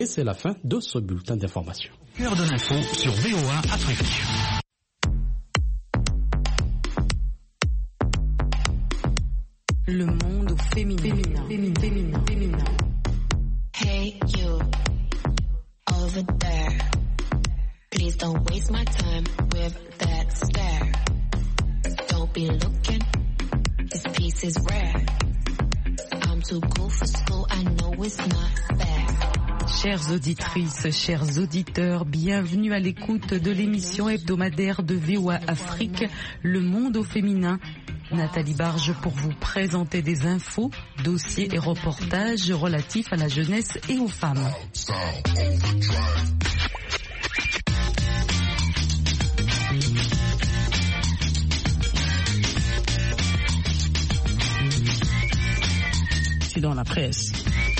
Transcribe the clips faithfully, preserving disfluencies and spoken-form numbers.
Et c'est la fin de ce bulletin d'information. Cœur de l'info sur V O A Afrique. Le monde féminin. Féminin. Féminin. Féminin. Féminin. Hey you, over there. Please don't waste my time with that stare. Don't be looking, this piece is rare. I'm too cool for school, I know it's not fair. Chères auditrices, chers auditeurs, bienvenue à l'écoute de l'émission hebdomadaire de V O A Afrique, Le Monde au féminin. Nathalie Barge pour vous présenter des infos, dossiers et reportages relatifs à la jeunesse et aux femmes. C'est dans la presse.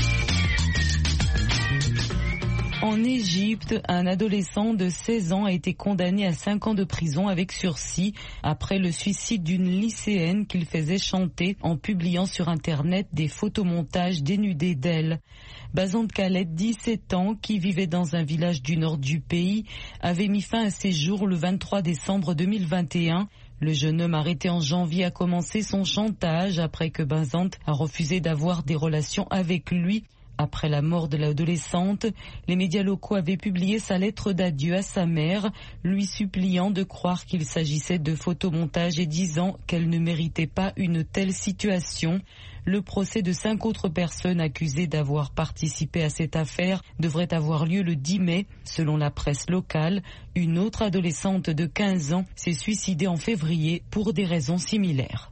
En Égypte, un adolescent de seize ans a été condamné à cinq ans de prison avec sursis après le suicide d'une lycéenne qu'il faisait chanter en publiant sur Internet des photomontages dénudés d'elle. Basante Khaled, dix-sept ans, qui vivait dans un village du nord du pays, avait mis fin à ses jours le vingt-trois décembre deux mille vingt et un. Le jeune homme arrêté en janvier a commencé son chantage après que Basante a refusé d'avoir des relations avec lui. Après la mort de l'adolescente, les médias locaux avaient publié sa lettre d'adieu à sa mère, lui suppliant de croire qu'il s'agissait de photomontage et disant qu'elle ne méritait pas une telle situation. Le procès de cinq autres personnes accusées d'avoir participé à cette affaire devrait avoir lieu le dix mai. Selon la presse locale, une autre adolescente de quinze ans s'est suicidée en février pour des raisons similaires.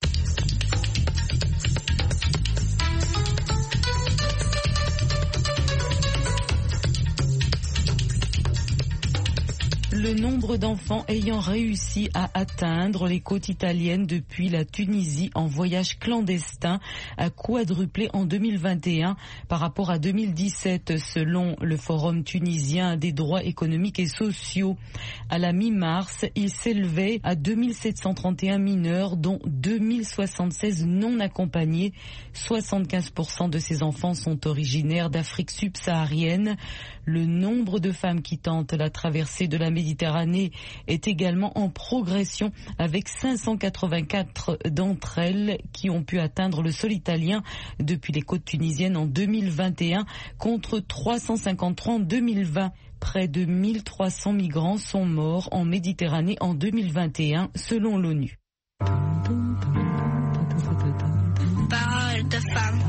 Le nombre d'enfants ayant réussi à atteindre les côtes italiennes depuis la Tunisie en voyage clandestin a quadruplé en deux mille vingt et un par rapport à deux mille dix-sept, selon le Forum tunisien des droits économiques et sociaux. À la mi-mars, il s'élevait à deux mille sept cent trente et un mineurs, dont deux mille soixante-seize non accompagnés. soixante-quinze pour cent de ces enfants sont originaires d'Afrique subsaharienne. Le nombre de femmes qui tentent la traversée de la Méditerranée est également en progression, avec cinq cent quatre-vingt-quatre d'entre elles qui ont pu atteindre le sol italien depuis les côtes tunisiennes en deux mille vingt et un contre trois cent cinquante-trois en deux mille vingt. Près de mille trois cents migrants sont morts en Méditerranée en deux mille vingt et un selon l'ONU. Parole de femme.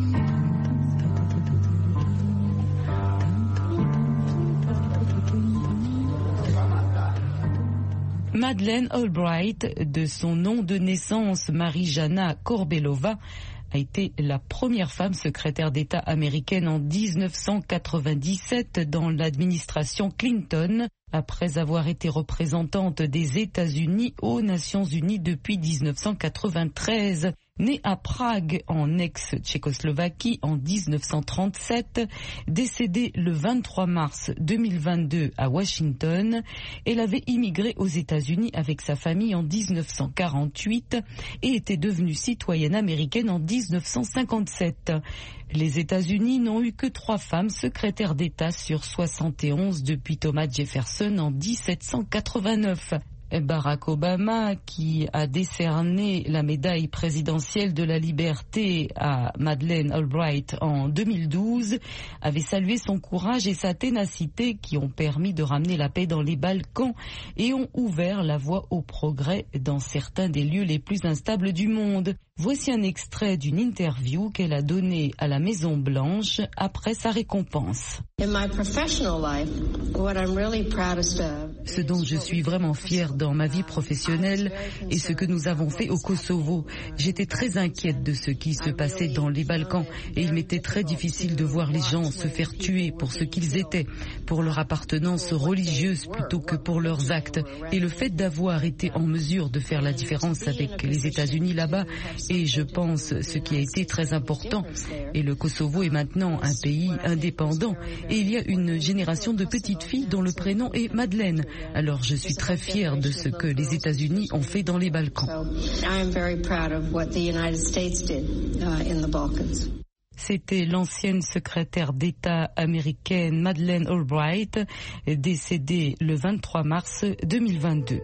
Madeleine Albright, de son nom de naissance Marijana Korbelova, a été la première femme secrétaire d'État américaine en dix-neuf cent quatre-vingt-dix-sept dans l'administration Clinton, après avoir été représentante des États-Unis aux Nations Unies depuis dix-neuf cent quatre-vingt-treize. Née à Prague, en ex-Tchécoslovaquie, en dix-neuf cent trente-sept, décédée le vingt-trois mars deux mille vingt-deux à Washington, elle avait immigré aux États-Unis avec sa famille en dix-neuf cent quarante-huit et était devenue citoyenne américaine en dix-neuf cent cinquante-sept. Les États-Unis n'ont eu que trois femmes secrétaires d'État sur soixante et onze depuis Thomas Jefferson en dix-sept cent quatre-vingt-neuf. Barack Obama, qui a décerné la médaille présidentielle de la liberté à Madeleine Albright en deux mille douze, avait salué son courage et sa ténacité qui ont permis de ramener la paix dans les Balkans et ont ouvert la voie au progrès dans certains des lieux les plus instables du monde. Voici un extrait d'une interview qu'elle a donnée à la Maison Blanche après sa récompense. Ce dont je suis vraiment fière dans ma vie professionnelle est ce que nous avons fait au Kosovo. J'étais très inquiète de ce qui se passait dans les Balkans et il m'était très difficile de voir les gens se faire tuer pour ce qu'ils étaient, pour leur appartenance religieuse plutôt que pour leurs actes. Et le fait d'avoir été en mesure de faire la différence avec les États-Unis là-bas est, je pense, ce qui a été très important. Et le Kosovo est maintenant un pays indépendant et il y a une génération de petites filles dont le prénom est Madeleine. Alors je suis très fière de ce que les États-Unis ont fait dans les Balkans. C'était l'ancienne secrétaire d'État américaine Madeleine Albright, décédée le vingt-trois mars deux mille vingt-deux.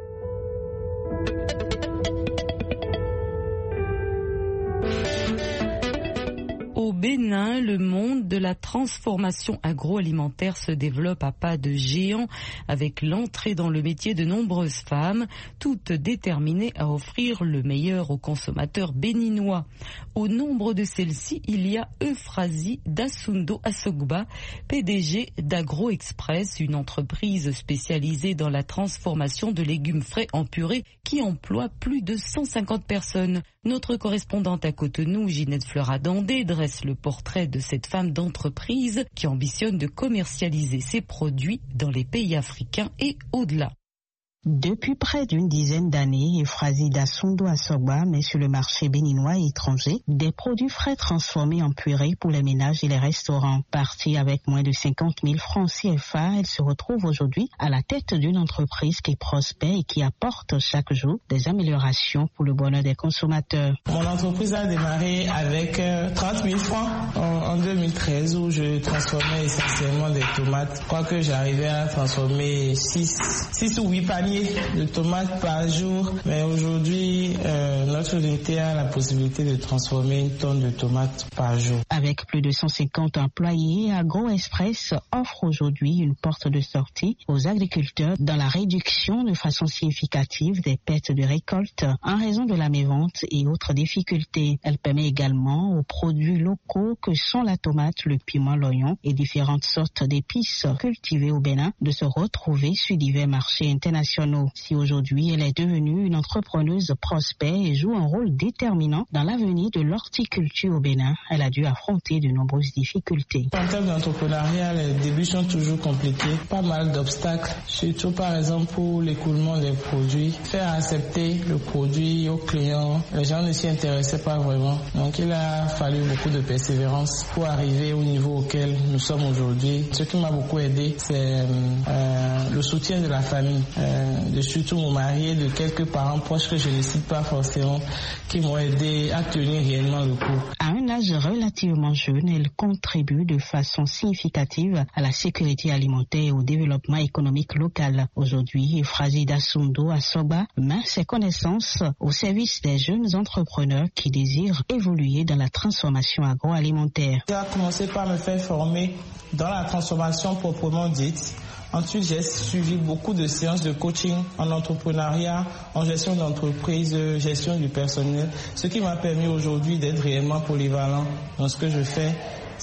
Au Bénin, le monde de la transformation agroalimentaire se développe à pas de géant avec l'entrée dans le métier de nombreuses femmes, toutes déterminées à offrir le meilleur aux consommateurs béninois. Au nombre de celles-ci, il y a Euphrasie Dasundo Asogba, P D G d'Agro Express, une entreprise spécialisée dans la transformation de légumes frais en purée qui emploie plus de cent cinquante personnes. Notre correspondante à Cotonou, Ginette Fleuradandé, dresse le portrait de cette femme d'entreprise qui ambitionne de commercialiser ses produits dans les pays africains et au-delà. Depuis près d'une dizaine d'années, Euphrasie Dasundo Asogba met sur le marché béninois et étranger des produits frais transformés en purée pour les ménages et les restaurants. Partie avec moins de cinquante mille francs C F A, elle se retrouve aujourd'hui à la tête d'une entreprise qui prospère et qui apporte chaque jour des améliorations pour le bonheur des consommateurs. Mon entreprise a démarré avec trente mille francs en, en deux mille treize où je transformais essentiellement des tomates. Je crois que j'arrivais à transformer six ou huit paniers de tomates par jour, mais aujourd'hui euh, notre unité a la possibilité de transformer une tonne de tomates par jour. Avec plus de cent cinquante employés, Agro Express offre aujourd'hui une porte de sortie aux agriculteurs dans la réduction de façon significative des pertes de récolte en raison de la mévente et autres difficultés. Elle permet également aux produits locaux que sont la tomate, le piment, l'oignon et différentes sortes d'épices cultivées au Bénin de se retrouver sur divers marchés internationaux. Si aujourd'hui elle est devenue une entrepreneuse prospère et joue un rôle déterminant dans l'avenir de l'horticulture au Bénin, elle a dû affronter de nombreuses difficultés. En termes d'entrepreneuriat, les débuts sont toujours compliqués, pas mal d'obstacles, surtout par exemple pour l'écoulement des produits. Faire accepter le produit aux clients, les gens ne s'y intéressaient pas vraiment. Donc il a fallu beaucoup de persévérance pour arriver au niveau auquel nous sommes aujourd'hui. Ce qui m'a beaucoup aidé, c'est euh, le soutien de la famille. Euh, de surtout mon mari et de quelques parents proches que je ne cite pas forcément, qui m'ont aidé à tenir réellement le coup. À un âge relativement jeune, elle contribue de façon significative à la sécurité alimentaire et au développement économique local. Aujourd'hui, Euphrasie Dasundo Asogba met ses connaissances au service des jeunes entrepreneurs qui désirent évoluer dans la transformation agroalimentaire. J'ai commencé par me faire former dans la transformation proprement dite. Ensuite, j'ai suivi beaucoup de séances de coaching en entrepreneuriat, en gestion d'entreprise, gestion du personnel, ce qui m'a permis aujourd'hui d'être réellement polyvalent dans ce que je fais.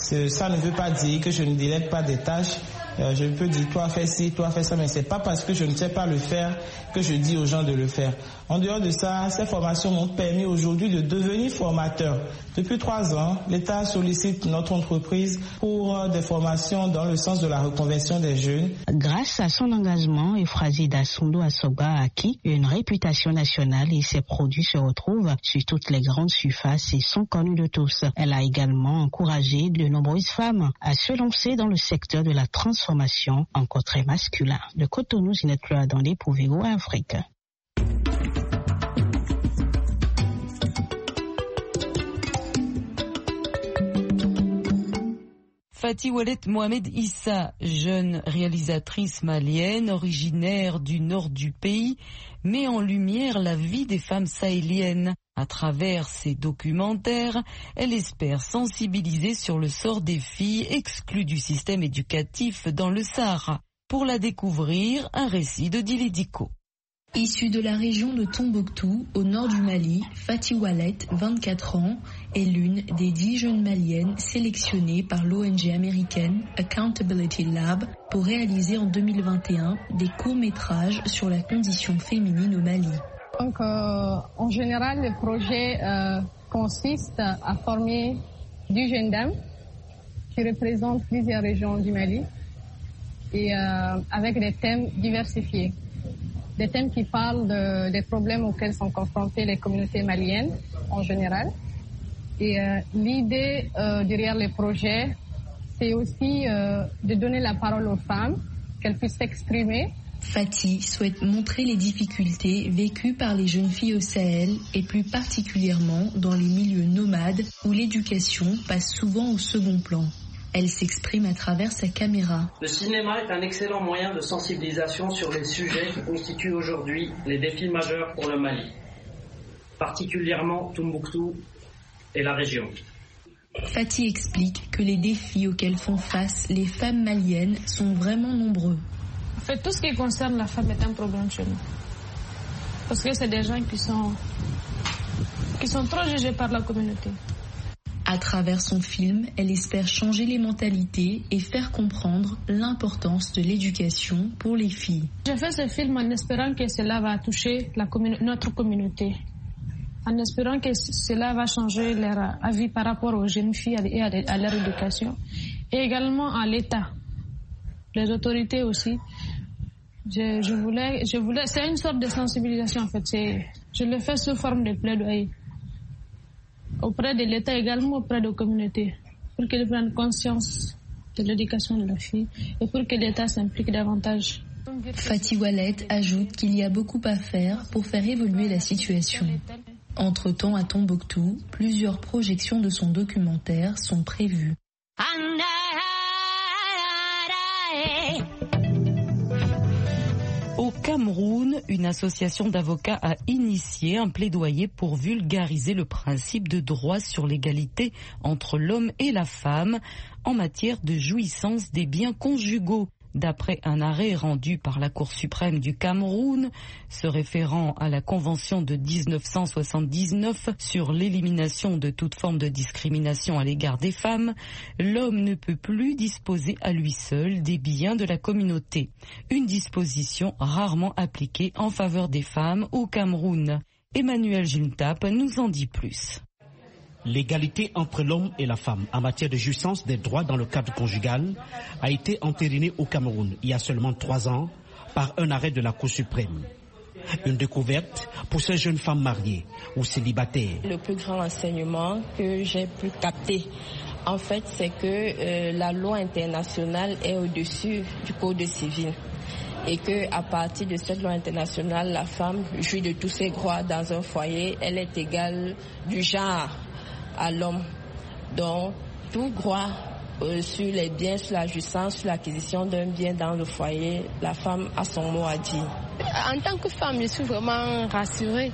Ça ne veut pas dire que je ne délègue pas des tâches. Euh, je peux dire toi fais ci, toi fais ça, mais c'est pas parce que je ne sais pas le faire que je dis aux gens de le faire. En dehors de ça, ces formations m'ont permis aujourd'hui de devenir formateur. Depuis trois ans, l'État sollicite notre entreprise pour des formations dans le sens de la reconversion des jeunes. Grâce à son engagement, Euphrasie Dasundo Asogba a acquis une réputation nationale et ses produits se retrouvent sur toutes les grandes surfaces et sont connus de tous. Elle a également encouragé de nombreuses femmes à se lancer dans le secteur de la transformation, encore très masculin. De Cotonou, Ginette Fleuradandé pour V O A Afrique. Fati Wallet Mohamed Issa, jeune réalisatrice malienne originaire du nord du pays, met en lumière la vie des femmes sahéliennes. À travers ses documentaires, elle espère sensibiliser sur le sort des filles exclues du système éducatif dans le Sahara. Pour la découvrir, un récit de Dili Diko. Issue de la région de Tombouctou, au nord du Mali, Fati Wallet, vingt-quatre ans, est l'une des dix jeunes maliennes sélectionnées par l'O N G américaine Accountability Lab pour réaliser en deux mille vingt et un des courts-métrages sur la condition féminine au Mali. Donc, euh, en général, le projet euh, consiste à former dix jeunes dames qui représentent plusieurs régions du Mali et euh, avec des thèmes diversifiés. Des thèmes qui parlent de, des problèmes auxquels sont confrontées les communautés maliennes en général. Et euh, l'idée euh, derrière les projets, c'est aussi euh, de donner la parole aux femmes, qu'elles puissent s'exprimer Fatih souhaite montrer les difficultés vécues par les jeunes filles au Sahel et plus particulièrement dans les milieux nomades où l'éducation passe souvent au second plan. Elle s'exprime à travers sa caméra. Le cinéma est un excellent moyen de sensibilisation sur les sujets qui constituent aujourd'hui les défis majeurs pour le Mali, particulièrement Tombouctou et la région. Fatih explique que les défis auxquels font face les femmes maliennes sont vraiment nombreux. En fait, tout ce qui concerne la femme est un problème chez nous. Parce que c'est des gens qui sont, qui sont trop jugés par la communauté. À travers son film, elle espère changer les mentalités et faire comprendre l'importance de l'éducation pour les filles. J'ai fait ce film en espérant que cela va toucher la commune- notre communauté, en espérant que cela va changer leur avis par rapport aux jeunes filles et à leur éducation, et également à l'État, les autorités aussi. Je, je voulais, je voulais, c'est une sorte de sensibilisation en fait. C'est, je le fais sous forme de plaidoyer auprès de l'État, également auprès de la communauté, pour qu'ils prennent conscience de l'éducation de la fille et pour que l'État s'implique davantage. Fatih Wallet ajoute qu'il y a beaucoup à faire pour faire évoluer la situation. Entre-temps, à Tombouctou, plusieurs projections de son documentaire sont prévues. Au Cameroun, une association d'avocats a initié un plaidoyer pour vulgariser le principe de droit sur l'égalité entre l'homme et la femme en matière de jouissance des biens conjugaux. D'après un arrêt rendu par la Cour suprême du Cameroun, se référant à la Convention de dix-neuf cent soixante-dix-neuf sur l'élimination de toute forme de discrimination à l'égard des femmes, l'homme ne peut plus disposer à lui seul des biens de la communauté. Une disposition rarement appliquée en faveur des femmes au Cameroun. Emmanuel Juntap nous en dit plus. L'égalité entre l'homme et la femme en matière de jouissance des droits dans le cadre conjugal a été entérinée au Cameroun il y a seulement trois ans par un arrêt de la Cour suprême. Une découverte pour ces jeunes femmes mariées ou célibataires. Le plus grand enseignement que j'ai pu capter, en fait, c'est que euh, la loi internationale est au-dessus du code civil. Et qu'à partir de cette loi internationale, la femme jouit de tous ses droits dans un foyer. Elle est égale du genre à l'homme. Donc, tout droit euh, sur les biens, sur la jouissance, sur l'acquisition d'un bien dans le foyer, la femme a son mot à dire. En tant que femme, je suis vraiment rassurée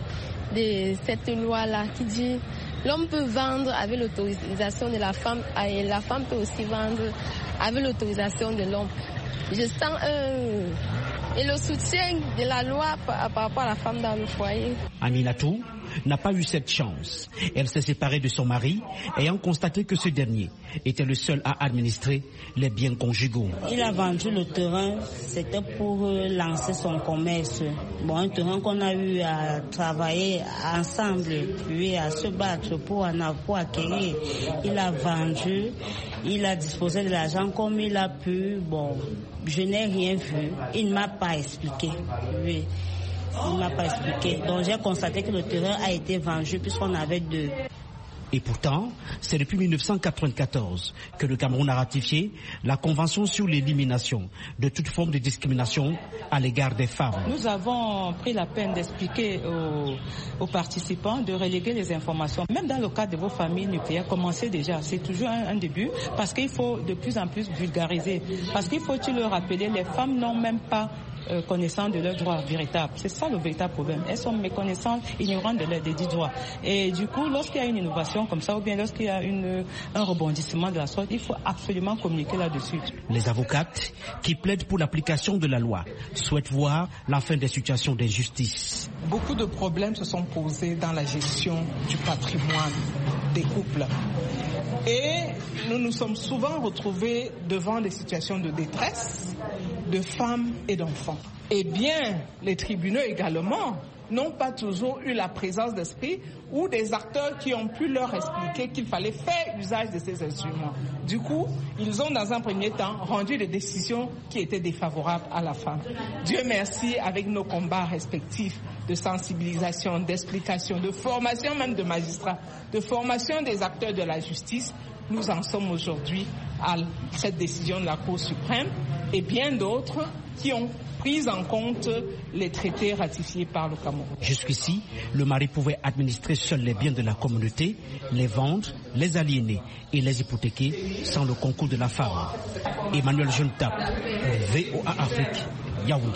de cette loi-là qui dit l'homme peut vendre avec l'autorisation de la femme et la femme peut aussi vendre avec l'autorisation de l'homme. Je sens un... et le soutien de la loi par, par rapport à la femme dans le foyer. Aminatou n'a pas eu cette chance. Elle s'est séparée de son mari, ayant constaté que ce dernier était le seul à administrer les biens conjugaux. Il a vendu le terrain, c'était pour lancer son commerce. Bon, un terrain qu'on a eu à travailler ensemble, puis à se battre pour en avoir acquérir. Il a vendu, il a disposé de l'argent comme il a pu. Bon, je n'ai rien vu. Il ne m'a pas expliqué. Oui. Il ne m'a pas expliqué. Donc j'ai constaté que le terrain a été vendu puisqu'on avait deux. Et pourtant, c'est depuis mille neuf cent quatre-vingt-quatorze que le Cameroun a ratifié la Convention sur l'élimination de toute forme de discrimination à l'égard des femmes. Nous avons pris la peine d'expliquer aux, aux participants de reléguer les informations. Même dans le cadre de vos familles nucléaires, commencez déjà. C'est toujours un, un début parce qu'il faut de plus en plus vulgariser. Parce qu'il faut le rappeler, les femmes n'ont même pas Euh, connaissant de leurs droits véritables. C'est ça le véritable problème. Elles sont méconnaissantes, ignorantes de leurs dix droits. Et du coup, lorsqu'il y a une innovation comme ça, ou bien lorsqu'il y a une, un rebondissement de la sorte, il faut absolument communiquer là-dessus. Les avocates qui plaident pour l'application de la loi souhaitent voir la fin des situations d'injustice. Beaucoup de problèmes se sont posés dans la gestion du patrimoine des couples. Et nous nous sommes souvent retrouvés devant des situations de détresse de femmes et d'enfants. Eh bien, les tribunaux également n'ont pas toujours eu la présence d'esprit ou des acteurs qui ont pu leur expliquer qu'il fallait faire usage de ces instruments. Du coup, ils ont dans un premier temps rendu des décisions qui étaient défavorables à la femme. Dieu merci, avec nos combats respectifs de sensibilisation, d'explication, de formation même de magistrats, de formation des acteurs de la justice, nous en sommes aujourd'hui à cette décision de la Cour suprême et bien d'autres qui ont pris en compte les traités ratifiés par le Cameroun. Jusqu'ici, le mari pouvait administrer seul les biens de la communauté, les vendre, les aliéner et les hypothéquer sans le concours de la femme. Emmanuel Jeune-Tap, V O A Afrique, Yaoundé.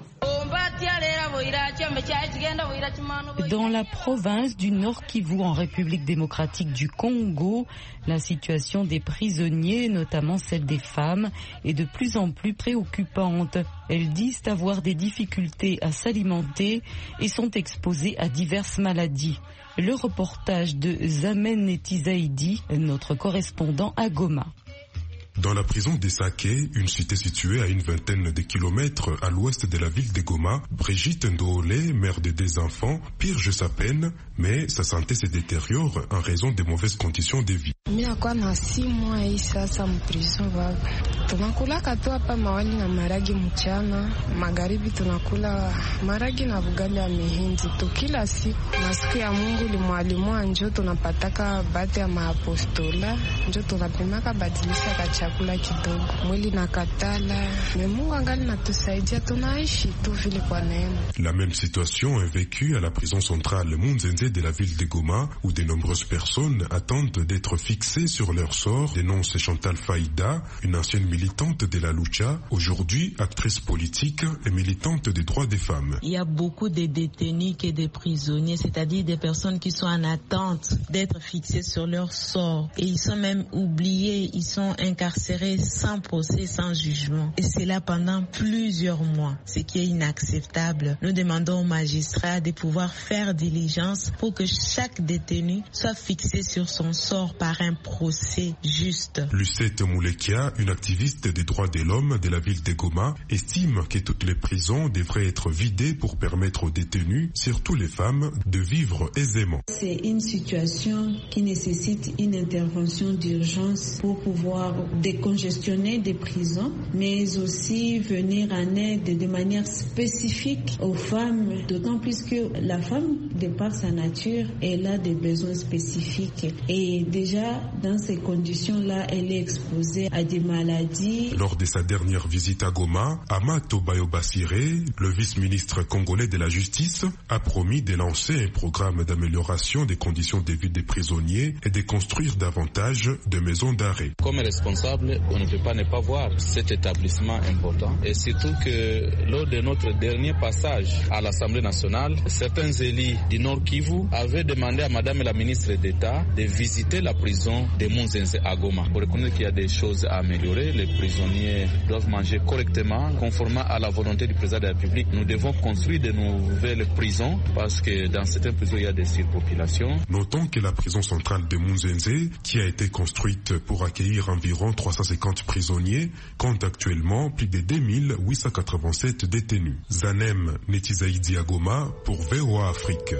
Dans la province du Nord Kivu, en République démocratique du Congo, la situation des prisonniers, notamment celle des femmes, est de plus en plus préoccupante. Elles disent avoir des difficultés à s'alimenter et sont exposées à diverses maladies. Le reportage de Zamen Netizaidi, notre correspondant à Goma. Dans la prison d'Essaké, une cité située à une vingtaine de kilomètres à l'ouest de la ville de Goma, Brigitte Ndoolé, mère de deux enfants, purge sa peine, mais sa santé se détériore en raison des mauvaises conditions de vie. Minakuwa na si mois hii sasa mprison baba. Tunakula tu hapa mawali na maragi mchana, magharibi tunakula maragi na bugali ya mihindi tu kila siku. Na siku ya Mungu limwalimu njo tunapataka bate ya maapostola, njo tunapimaka badilisha ka chakula kidogo. Mwili na katala, mais Mungu angali natusaidia tunaishi tu vile kwa neema. La même situation est vécue à la prison centrale Munzenze de la ville de Goma, où de nombreuses personnes attendent d'être fixées sur leur sort, dénonce Chantal Faïda, une ancienne militante de la Lucha, aujourd'hui actrice politique et militante des droits des femmes. Il y a beaucoup de détenus et de prisonniers, c'est-à-dire des personnes qui sont en attente d'être fixées sur leur sort. Et ils sont même oubliés, ils sont incarcérés sans procès, sans jugement. Et c'est là pendant plusieurs mois, ce qui est inacceptable. Nous demandons aux magistrats de pouvoir faire diligence pour que chaque détenu soit fixé sur son sort par un procès juste. Lucette Moulekia, une activiste des droits de l'homme de la ville de Goma, estime que toutes les prisons devraient être vidées pour permettre aux détenus, surtout les femmes, de vivre aisément. C'est une situation qui nécessite une intervention d'urgence pour pouvoir décongestionner des prisons, mais aussi venir en aide de manière spécifique aux femmes, d'autant plus que la femme, de par sa nature, elle a des besoins spécifiques. Et déjà, dans ces conditions-là, elle est exposée à des maladies. Lors de sa dernière visite à Goma, Amato Bayobasire, le vice-ministre congolais de la Justice, a promis de lancer un programme d'amélioration des conditions de vie des prisonniers et de construire davantage de maisons d'arrêt. Comme responsable, on ne peut pas ne pas voir cet établissement important. Et surtout que lors de notre dernier passage à l'Assemblée nationale, certains élus du Nord Kivu avaient demandé à Madame la ministre d'État de visiter la prison de Munzenze à Goma pour reconnaître qu'il y a des choses à améliorer. Les prisonniers doivent manger correctement, conformément à la volonté du président de la République. Nous devons construire de nouvelles prisons parce que dans certaines prisons, il y a des surpopulations. Notons que la prison centrale de Munzenze, qui a été construite pour accueillir environ trois cent cinquante prisonniers, compte actuellement plus de deux mille huit cent quatre-vingt-sept détenus. Zanem Netizaidi à Goma pour V O A Afrique.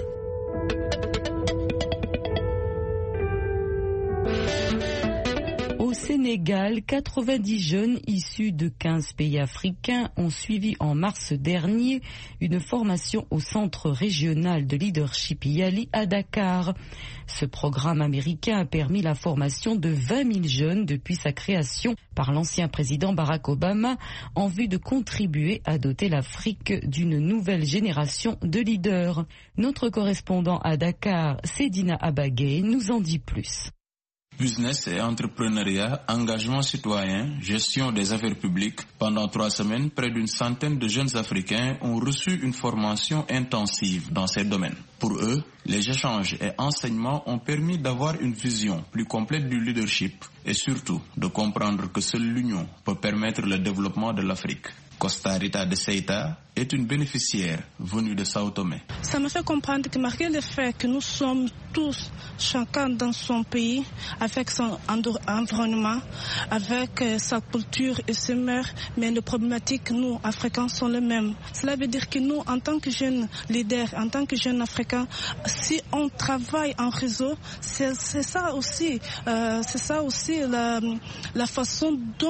Au Sénégal, quatre-vingt-dix jeunes issus de quinze pays africains ont suivi en mars dernier une formation au Centre régional de leadership Yali à Dakar. Ce programme américain a permis la formation de vingt mille jeunes depuis sa création par l'ancien président Barack Obama en vue de contribuer à doter l'Afrique d'une nouvelle génération de leaders. Notre correspondant à Dakar, Sedina Abagay, nous en dit plus. Business et entrepreneuriat, engagement citoyen, gestion des affaires publiques. Pendant trois semaines, près d'une centaine de jeunes Africains ont reçu une formation intensive dans ces domaines. Pour eux, les échanges et enseignements ont permis d'avoir une vision plus complète du leadership et surtout de comprendre que seule l'union peut permettre le développement de l'Afrique. Costa Rita de Seita est une bénéficiaire venue de Sao Tomé. Ça me fait comprendre que malgré le fait que nous sommes tous, chacun dans son pays, avec son environnement, avec sa culture et ses mœurs, mais les problématiques, nous, Africains, sont les mêmes. Cela veut dire que nous, en tant que jeunes leaders, en tant que jeunes Africains, si on travaille en réseau, c'est, c'est ça aussi, euh, c'est ça aussi la, la façon dont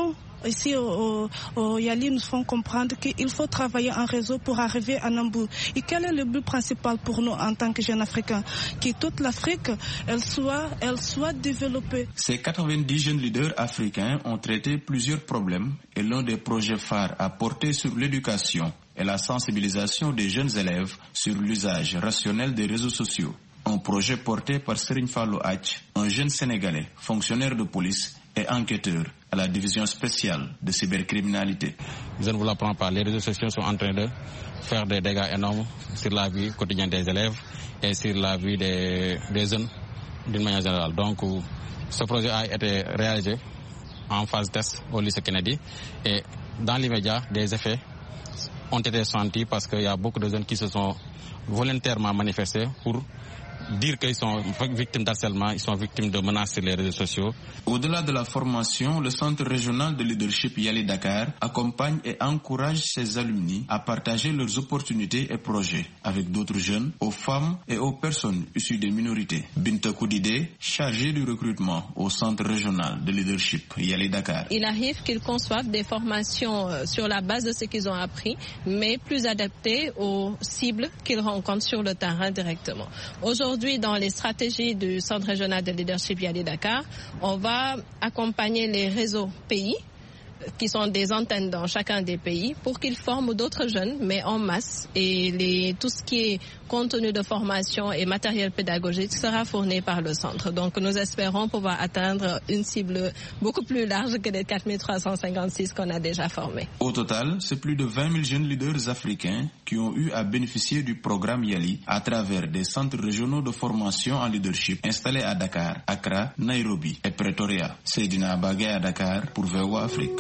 ici au, au, au Yali nous font comprendre qu'il faut travailler en réseau pour arriver à un bout. Et quel est le but principal pour nous en tant que jeunes Africains? Que toute l'Afrique, elle soit, elle soit développée. Ces quatre-vingt-dix jeunes leaders africains ont traité plusieurs problèmes et l'un des projets phares a porté sur l'éducation et la sensibilisation des jeunes élèves sur l'usage rationnel des réseaux sociaux. Un projet porté par Serigne Fallou Ath, un jeune Sénégalais, fonctionnaire de police et enquêteur à la division spéciale de cybercriminalité. Je ne vous l'apprends pas, les réseaux sociaux sont en train de faire des dégâts énormes sur la vie quotidienne des élèves et sur la vie des, des jeunes d'une manière générale. Donc, ce projet a été réalisé en phase test au lycée Kennedy et dans l'immédiat, des effets ont été sentis parce qu'il y a beaucoup de jeunes qui se sont volontairement manifestés pour dire qu'ils sont victimes d'harcèlement, ils sont victimes de menaces sur les réseaux sociaux. Au-delà de la formation, le Centre régional de leadership Yali Dakar accompagne et encourage ses alumni à partager leurs opportunités et projets avec d'autres jeunes, aux femmes et aux personnes issues des minorités. Binta Koudide, chargée du recrutement au Centre régional de leadership Yali Dakar. Il arrive qu'ils conçoivent des formations sur la base de ce qu'ils ont appris, mais plus adaptées aux cibles qu'ils rencontrent sur le terrain directement. Aujourd'hui, Aujourd'hui, dans les stratégies du Centre régional de leadership Yali Dakar, on va accompagner les réseaux pays qui sont des antennes dans chacun des pays pour qu'ils forment d'autres jeunes, mais en masse. Et les, tout ce qui est contenu de formation et matériel pédagogique sera fourni par le centre. Donc nous espérons pouvoir atteindre une cible beaucoup plus large que les quatre mille trois cent cinquante-six qu'on a déjà formés. Au total, c'est plus de vingt mille jeunes leaders africains qui ont eu à bénéficier du programme Yali à travers des centres régionaux de formation en leadership installés à Dakar, Accra, Nairobi et Pretoria. Seydina Bagay à Dakar pour V O A Afrique.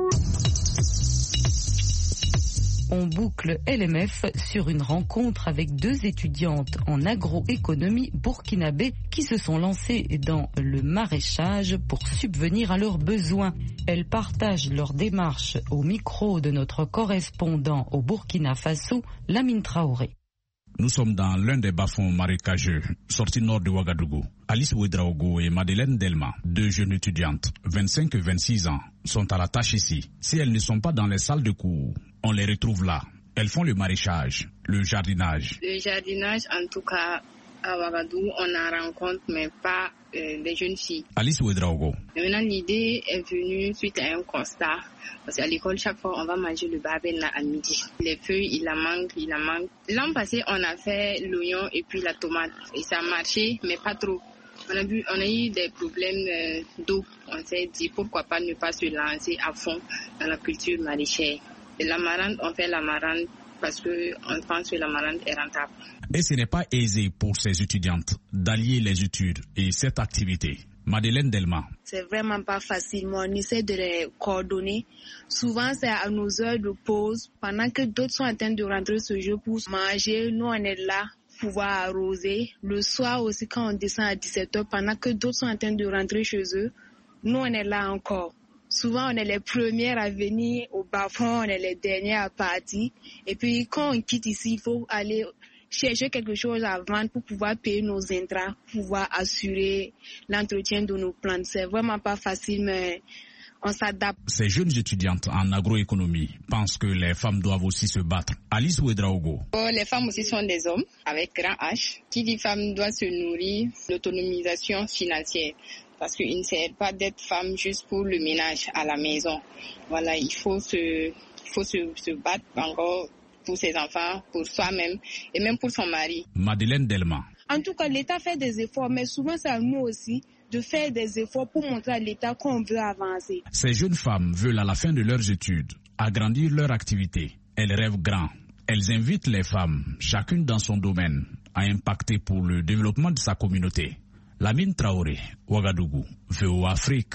On boucle L M F sur une rencontre avec deux étudiantes en agroéconomie burkinabé qui se sont lancées dans le maraîchage pour subvenir à leurs besoins. Elles partagent leur démarche au micro de notre correspondant au Burkina Faso, Lamine Traoré. Nous sommes dans l'un des bas-fonds marécageux, sortis nord de Ouagadougou. Alice Ouedraogo et Madeleine Delma, deux jeunes étudiantes, vingt-cinq et vingt-six ans, sont à la tâche ici. Si elles ne sont pas dans les salles de cours, on les retrouve là. Elles font le maraîchage, le jardinage. Le jardinage, en tout cas, à Ouagadougou, on en rencontre, mais pas euh, des jeunes filles. Alice Ouedraogo. Maintenant, l'idée est venue suite à un constat. Parce qu'à l'école, chaque fois, on va manger le babena à midi. Les feuilles, il en manque, il en manque. L'an passé, on a fait l'oignon et puis la tomate. Et ça a marché, mais pas trop. On a, vu, on a eu des problèmes euh, d'eau. On s'est dit pourquoi pas ne pas se lancer à fond dans la culture maraîchère. Et l'amarante, on fait l'amarante parce qu'on pense que l'amarante est rentable. Et ce n'est pas aisé pour ces étudiantes d'allier les études et cette activité. Madeleine Delma. C'est vraiment pas facile, mais on essaie de les coordonner. Souvent, c'est à nos heures de pause. Pendant que d'autres sont en train de rentrer ce jour pour manger, nous, on est là pour pouvoir arroser. Le soir aussi, quand on descend à dix-sept heures, pendant que d'autres sont en train de rentrer chez eux, nous, on est là encore. Souvent, on est les premières à venir au bas-fond, on est les dernières à partir. Et puis, quand on quitte ici, il faut aller chercher quelque chose à vendre pour pouvoir payer nos intrants, pour pouvoir assurer l'entretien de nos plantes. C'est vraiment pas facile, mais on s'adapte. Ces jeunes étudiantes en agroéconomie pensent que les femmes doivent aussi se battre. Alice Ouedraogo. Oh, les femmes aussi sont des hommes, avec grand H. Qui dit femme doit se nourrir, l'autonomisation financière. Parce qu'il ne sert pas d'être femme juste pour le ménage à la maison. Voilà, il faut se, il faut se, se battre encore pour ses enfants, pour soi-même et même pour son mari. Madeleine Delma. En tout cas, l'État fait des efforts, mais souvent c'est à nous aussi de faire des efforts pour montrer à l'État qu'on veut avancer. Ces jeunes femmes veulent à la fin de leurs études agrandir leur activité. Elles rêvent grand. Elles invitent les femmes, chacune dans son domaine, à impacter pour le développement de sa communauté. Lamine Traoré, Ouagadougou, V O A Afrique.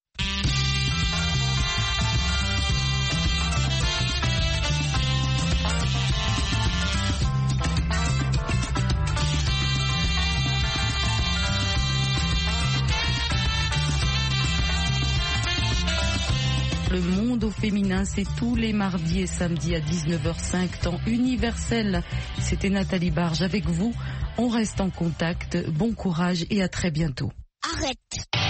Le monde au féminin, c'est tous les mardis et samedis à dix-neuf heures cinq, temps universel. C'était Nathalie Barge avec vous. On reste en contact. Bon courage et à très bientôt. Arrête.